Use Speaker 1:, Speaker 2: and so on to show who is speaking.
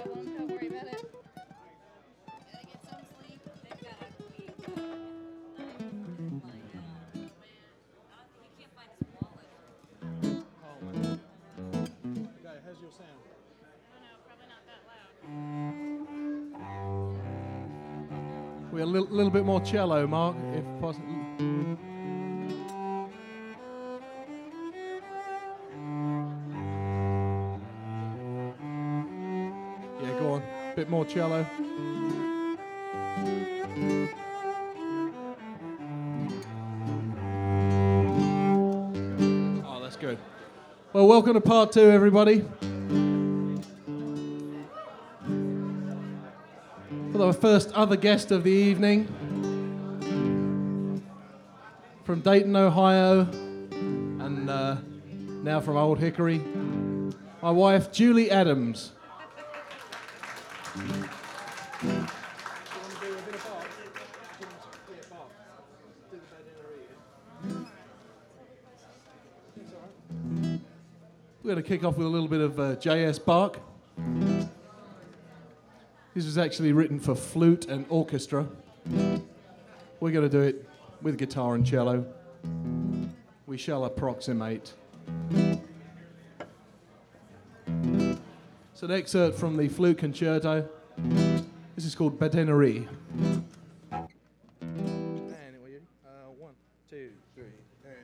Speaker 1: problem. Don't worry about it. Gotta get some sleep. They've got a week. Oh my god. Man. He can't find his wallet.
Speaker 2: Okay, how's your sound?
Speaker 1: I don't know, probably not that loud.
Speaker 2: We're a little bit more cello, Mark, if possible. Yeah, go on. Bit more cello. Oh, that's good. Well, welcome to part 2, everybody. For the first other guest of the evening, from Dayton, Ohio, and now from Old Hickory, my wife, Julie Adams. We're going to kick off with a little bit of J.S. Bach. This was actually written for flute and orchestra. We're going to do it with guitar and cello. We shall approximate. It's an excerpt from the flute concerto. This is called Badenerie.